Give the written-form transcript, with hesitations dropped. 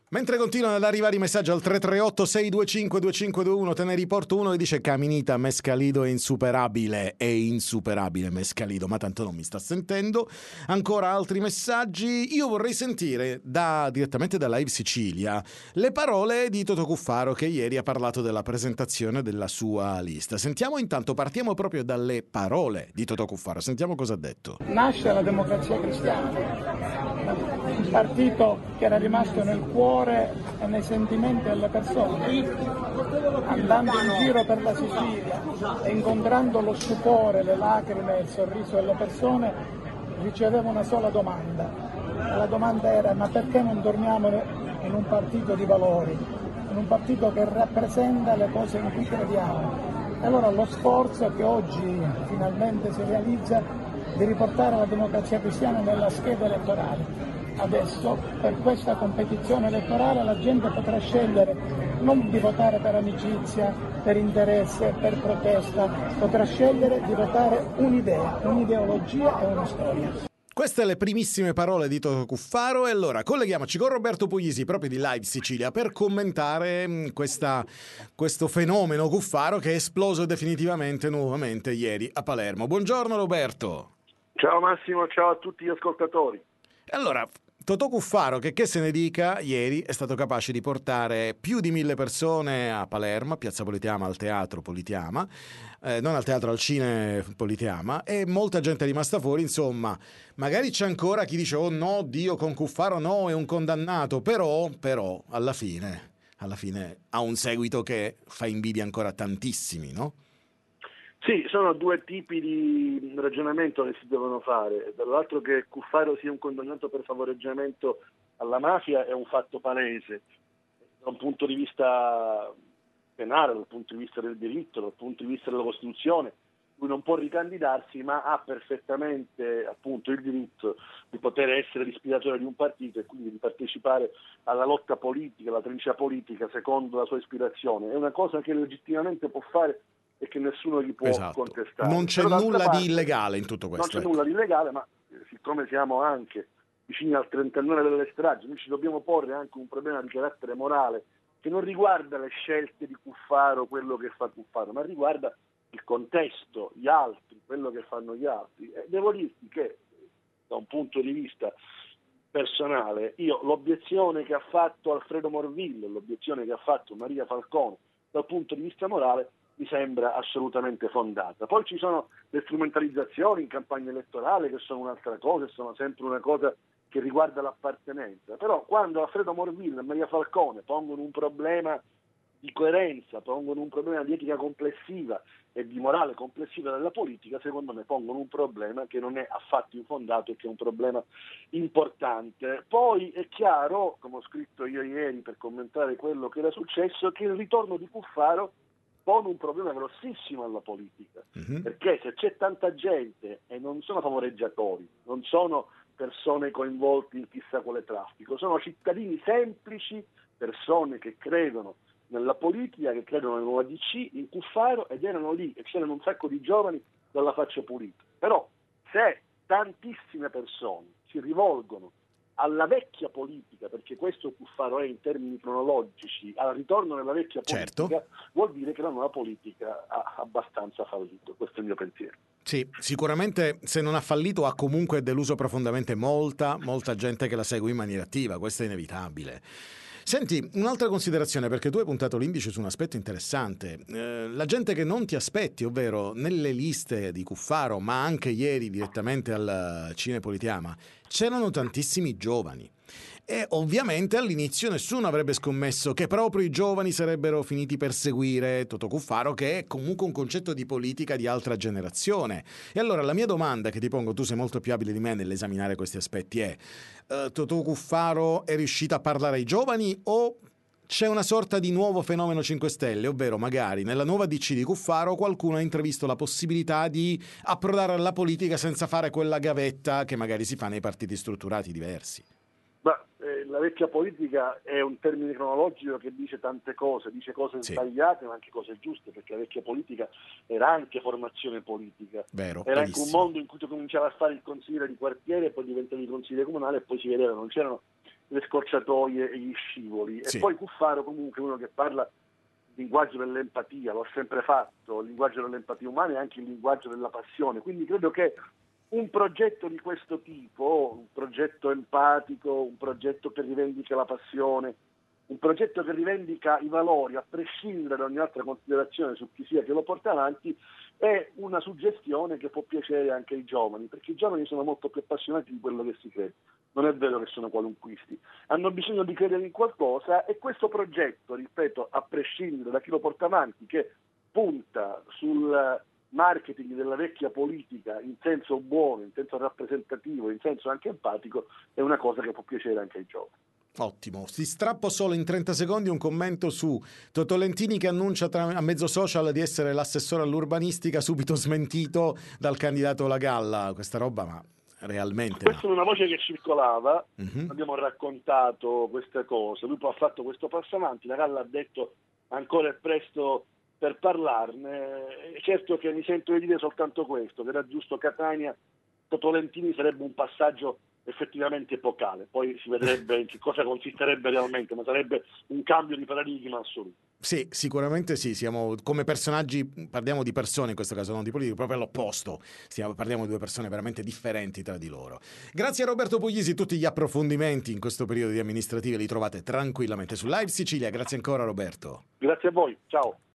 Mentre continuano ad arrivare i messaggi al 338-625-2521, te ne riporto uno che dice: Caminita, Mescalido è insuperabile Mescalido, ma tanto non mi sta sentendo. Ancora altri messaggi. Io vorrei sentire direttamente da Live Sicilia le parole di Toto Cuffaro, che ieri ha parlato della presentazione della sua lista. Partiamo proprio dalle parole di Toto Cuffaro, sentiamo cosa ha detto. Nasce la Democrazia Cristiana, un partito che era rimasto nel cuore e nei sentimenti delle persone. Andando in giro per la Sicilia e incontrando lo stupore, le lacrime e il sorriso delle persone, ricevevo una sola domanda. E la domanda era: ma perché non torniamo in un partito di valori, in un partito che rappresenta le cose in cui crediamo? E allora lo sforzo che oggi finalmente si realizza di riportare la Democrazia Cristiana nella scheda elettorale. Adesso, per questa competizione elettorale, la gente potrà scegliere non di votare per amicizia, per interesse, per protesta, potrà scegliere di votare un'idea, un'ideologia e una storia. Queste le primissime parole di Toto Cuffaro, e allora colleghiamoci con Roberto Puglisi, proprio di Live Sicilia, per commentare questo fenomeno Cuffaro che è esploso definitivamente nuovamente ieri a Palermo. Buongiorno Roberto. Ciao Massimo, ciao a tutti gli ascoltatori. Allora, Totò Cuffaro, che se ne dica, ieri è stato capace di portare più di 1000 persone a Palermo, a Piazza Politeama, al Teatro Politeama, non al Teatro, al Cine Politeama, e molta gente è rimasta fuori. Insomma, magari c'è ancora chi dice: oh no, Dio, con Cuffaro no, è un condannato, però alla fine ha un seguito che fa invidia ancora a tantissimi, no? Sì, sono due tipi di ragionamento che si devono fare. Dall'altro, che Cuffaro sia un condannato per favoreggiamento alla mafia è un fatto palese, da un punto di vista penale, dal punto di vista del diritto, dal punto di vista della Costituzione. Lui non può ricandidarsi, ma ha perfettamente appunto il diritto di poter essere l'ispiratore di un partito e quindi di partecipare alla lotta politica, alla trincea politica secondo la sua ispirazione. È una cosa che legittimamente può fare e che nessuno gli può contestare. Non c'è nulla di illegale in tutto questo. Non c'è nulla di illegale, ma siccome siamo anche vicini al 30enne delle stragi, noi ci dobbiamo porre anche un problema di carattere morale che non riguarda le scelte di Cuffaro, quello che fa Cuffaro, ma riguarda il contesto, gli altri, quello che fanno gli altri. E devo dirti che da un punto di vista personale, io l'obiezione che ha fatto Alfredo Morvillo, l'obiezione che ha fatto Maria Falcone, dal punto di vista morale mi sembra assolutamente fondata. Poi ci sono le strumentalizzazioni in campagna elettorale, che sono un'altra cosa, sono sempre una cosa che riguarda l'appartenenza. Però quando Alfredo Morvillo e Maria Falcone pongono un problema di coerenza, pongono un problema di etica complessiva e di morale complessiva della politica, secondo me pongono un problema che non è affatto infondato e che è un problema importante. Poi è chiaro, come ho scritto io ieri per commentare quello che era successo, che il ritorno di Cuffaro pone un problema grossissimo alla politica, perché se c'è tanta gente e non sono favoreggiatori, non sono persone coinvolte in chissà quale traffico, sono cittadini semplici, persone che credono nella politica, che credono nella nuova DC, in Cuffaro, ed erano lì e c'erano un sacco di giovani dalla faccia pulita. Però se tantissime persone si rivolgono alla vecchia politica, perché questo Cuffaro è in termini cronologici, al ritorno nella vecchia politica, certo, vuol dire che la nuova politica ha abbastanza fallito. Questo è il mio pensiero. Sì, sicuramente se non ha fallito ha comunque deluso profondamente molta gente che la segue in maniera attiva, questo è inevitabile. Senti, un'altra considerazione, perché tu hai puntato l'indice su un aspetto interessante. La gente che non ti aspetti, ovvero nelle liste di Cuffaro, ma anche ieri direttamente al Cine Politeama, c'erano tantissimi giovani. E ovviamente all'inizio nessuno avrebbe scommesso che proprio i giovani sarebbero finiti per seguire Toto Cuffaro, che è comunque un concetto di politica di altra generazione. E allora la mia domanda che ti pongo, tu sei molto più abile di me nell'esaminare questi aspetti, è: Toto Cuffaro è riuscito a parlare ai giovani o c'è una sorta di nuovo fenomeno 5 Stelle, ovvero magari nella nuova DC di Cuffaro qualcuno ha intravisto la possibilità di approdare alla politica senza fare quella gavetta che magari si fa nei partiti strutturati diversi? La vecchia politica è un termine cronologico che dice tante cose, dice cose sbagliate ma anche cose giuste, perché la vecchia politica era anche formazione politica. Vero, era anche un mondo in cui tu cominciavi a fare il consigliere di quartiere, poi diventavi consigliere comunale e poi si vedeva, non c'erano le scorciatoie e gli scivoli. Sì. E poi Cuffaro comunque è uno che parla il linguaggio dell'empatia, l'ho sempre fatto, il linguaggio dell'empatia umana e anche il linguaggio della passione. Quindi credo che un progetto di questo tipo, un progetto empatico, un progetto che rivendica la passione, un progetto che rivendica i valori, a prescindere da ogni altra considerazione su chi sia che lo porta avanti, è una suggestione che può piacere anche ai giovani, perché i giovani sono molto più appassionati di quello che si crede. Non è vero che sono qualunquisti, hanno bisogno di credere in qualcosa e questo progetto, ripeto, a prescindere da chi lo porta avanti, che punta sul marketing della vecchia politica in senso buono, in senso rappresentativo, in senso anche empatico, è una cosa che può piacere anche ai giovani. Ottimo, ti strappo solo in 30 secondi un commento su Totolentini che annuncia a mezzo social di essere l'assessore all'urbanistica, subito smentito dal candidato La Galla. Questa roba, ma realmente Questa no. è una voce che circolava, abbiamo raccontato queste cose, lui poi ha fatto questo passo avanti, La Galla ha detto ancora è presto per parlarne. Certo che mi sento di dire soltanto questo, che era giusto Catania, Totolentini sarebbe un passaggio effettivamente epocale, poi si vedrebbe in che cosa consisterebbe realmente, ma sarebbe un cambio di paradigma assoluto. Sì, sicuramente sì, siamo come personaggi, parliamo di persone in questo caso, non di politici, proprio all'opposto, parliamo di due persone veramente differenti tra di loro. Grazie a Roberto Puglisi, tutti gli approfondimenti in questo periodo di amministrative li trovate tranquillamente su Live Sicilia, grazie ancora Roberto. Grazie a voi, ciao.